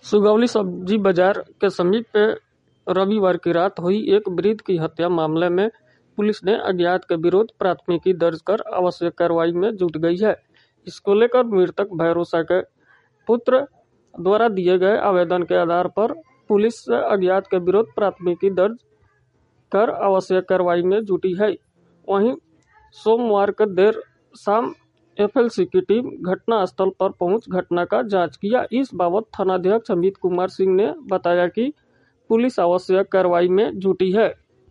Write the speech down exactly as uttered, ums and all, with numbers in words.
सुगौली सब्जी बाजार के समीप पे रविवार की रात हुई एक वृद्ध की हत्या मामले में पुलिस ने अज्ञात के विरुद्ध प्राथमिकी दर्ज कर आवश्यक कार्रवाई में जुट गई है। इसको लेकर मृतक भैरोसा के पुत्र द्वारा दिए गए आवेदन के आधार पर पुलिस से अज्ञात के विरुद्ध प्राथमिकी दर्ज कर आवश्यक कार्रवाई में जुटी है। वहीं सोमवार को देर शाम एफएलसी की टीम घटना स्थल पर पहुंच घटना का जांच किया। इस बाबत थानाध्यक्ष अमित कुमार सिंह ने बताया कि पुलिस आवश्यक कार्रवाई में जुटी है।